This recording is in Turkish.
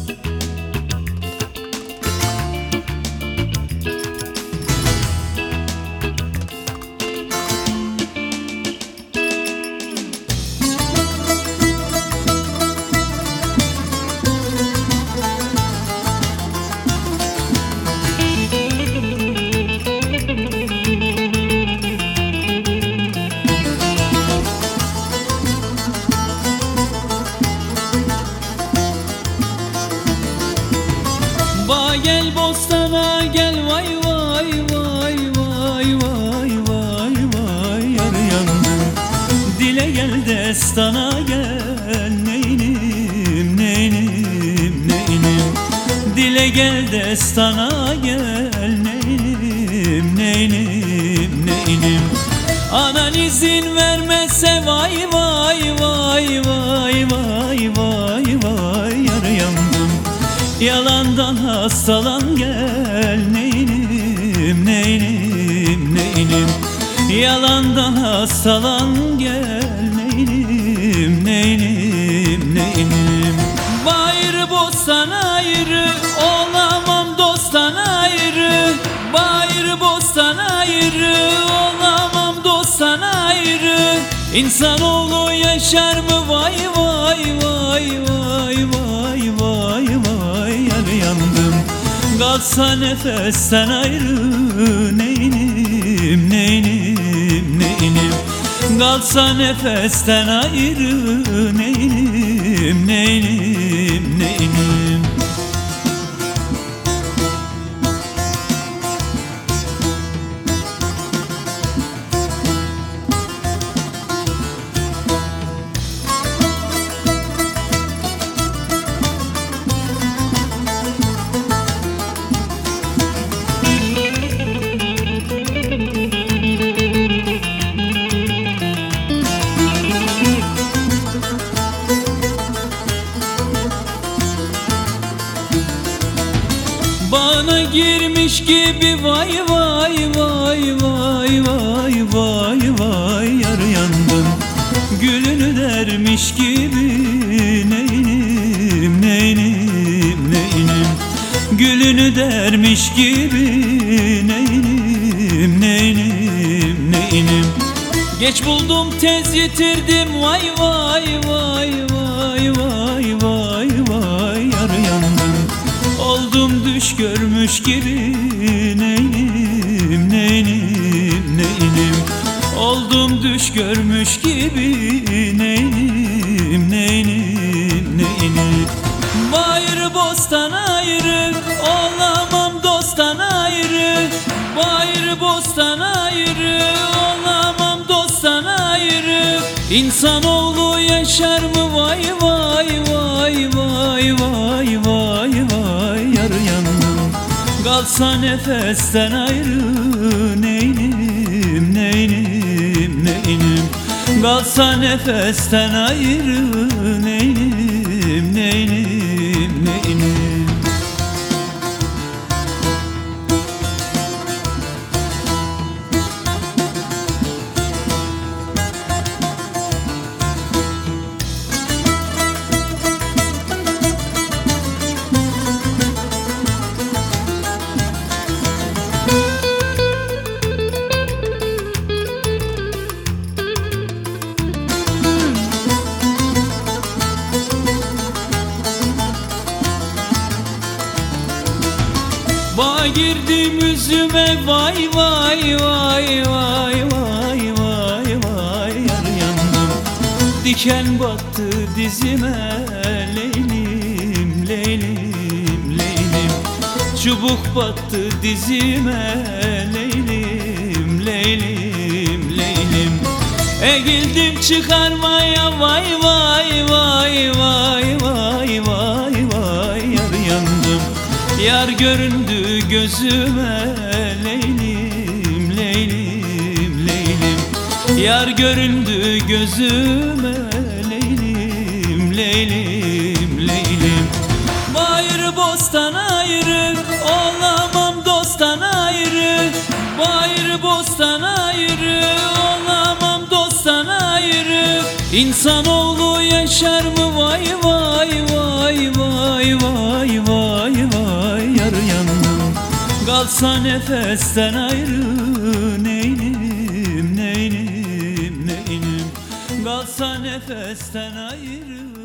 Gel bostana gel vay vay vay vay vay vay vay yar yandım. Dile gel destana gel neynim neynim neynim. Dile gel destana gel neynim neynim neynim. Anan izin vermezse vay vay vay vay vay vay vay yar yandım. Yalandan hastalan gel neynim neynim neynim. Yalandan hastalan gel neynim neynim neynim. Bayır bostan ayrı olamam dosttan ayrı. Bayır bostan ayrı olamam dosttan ayrı. İnsanoğlu yaşar mı vay vay vay vay vay vay vay yar yandım. Kalsa nefesten ayrı neynim neynim neynim. Kalsa nefesten ayrı neynim neynim neynim. Bana girmiş gibi vay vay vay vay vay vay vay yar yandım. Gülünü dermiş gibi neynim neynim neynim. Gülünü dermiş gibi neynim neynim neynim. Geç buldum tez yitirdim vay vay vay vay vay vay vay yar yandım. Oldum düş görmüş gibi neynim neynim neynim. Oldum düş görmüş gibi neynim neynim neynim. Bayır bostan ayrı olamam dosttan ayrı. Bayır bostan ayrı olamam dosttan ayrı. İnsanoğlu yaşar mı vay vay vay vay vay vay vay yar yandım. Kalsa nefesten ayrı neynim neynim neynim. Kalsa nefesten ayrı neynim neynim neynim. Bağ girdim yüzüme vay vay vay vay vay vay vay yar yandım. Diken battı dizime leylim leylim leylim. Çubuk battı dizime leylim leylim leylim. Eğildim çıkarmaya vay vay vay vay vay vay vay yar yandım. Yar göründü gözüme leylim leylim leylim. Yar göründü gözüme leylim leylim leylim. Bayır bostan ayrı olamam dosttan ayrı. Bayır bostan ayrı olamam dosttan ayrı. İnsanoğlu yaşar mı vay vay vay vay vay vay vay vay yar yandım. Kalsa nefesten ayrı neynim neynim neynim. Kalsa nefesten ayrı